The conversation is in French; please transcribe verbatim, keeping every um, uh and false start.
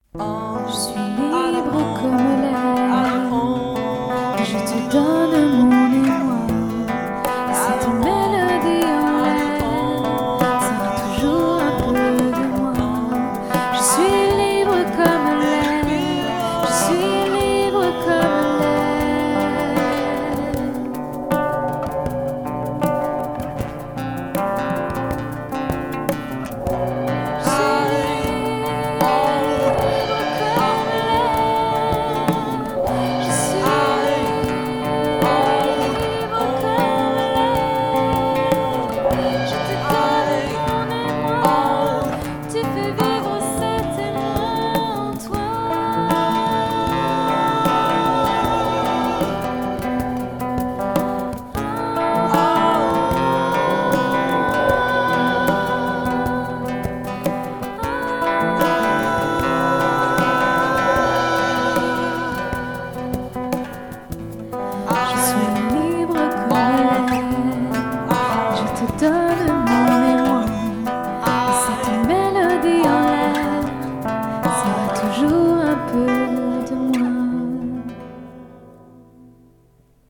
Je suis libre comme l'air, je te donne mon émoi. Et cette mélodie en l'air sera toujours un peu de moi. Je suis libre comme l'air, je suis libre comme l'air. Je donne mon émoi, et cette mélodie en l'air sera toujours